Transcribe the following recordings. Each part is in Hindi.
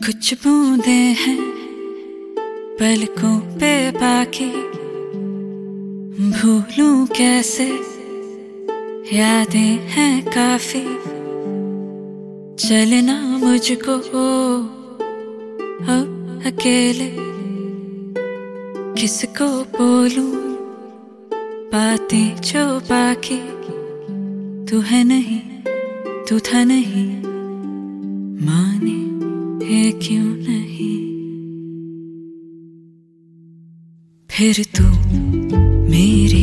कुछ बूंदे हैं पलकों पे बाकी, भूलूं कैसे यादें हैं काफी। चलना मुझको अब अकेले, किसको बोलूं बातें जो बाकी। तू है नहीं, तू था नहीं, माने है क्यों नहीं। फिर तू मेरी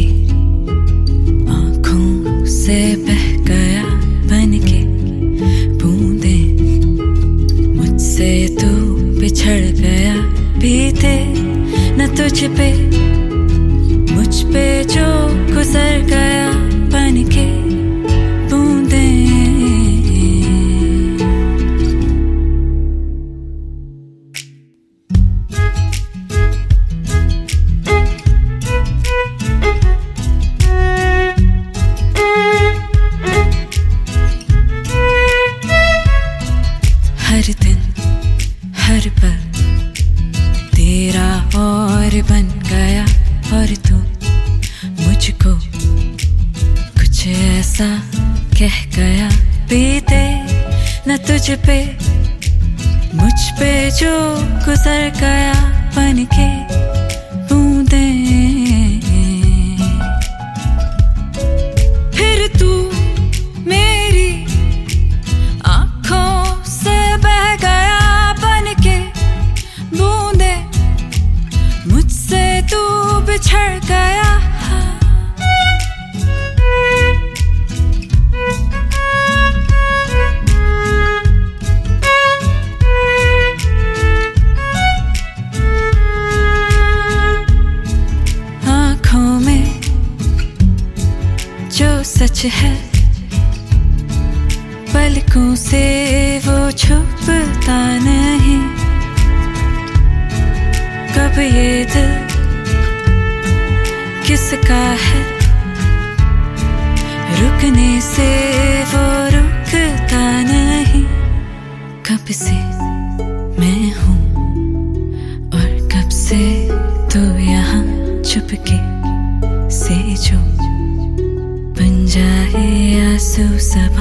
आंखों से बह गया बनके बूंदे, मुझसे तू बिछड़ गया बीते न तुझ पे, मुझ पे जो गुजर गया बनके बूंदे। हर दिन हर पल तेरा और बन गया, और तू मुझको कुछ ऐसा कह गया बीते न तुझ पे, मुझ पे जो गुजर गया बनके बूंदे। फिर तू मेरी आंखों से बह गया बनके बूंदे, मुझसे तू बिछड़ गया। आँखों में जो सच है पलकों से वो छुपता नहीं। कब ये दिल किसका है, रुकने से वो रुकता नहीं। कब से मैं हूँ और कब से तू यहाँ चुपके से जो बन जाए आंसू ज़बां।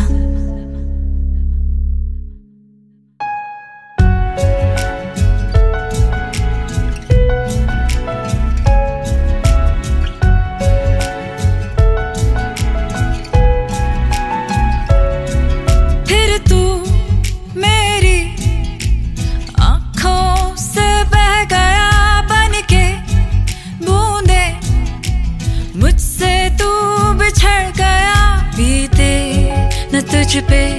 मुझसे तू बिछड़ गया बीते न तुझ पे,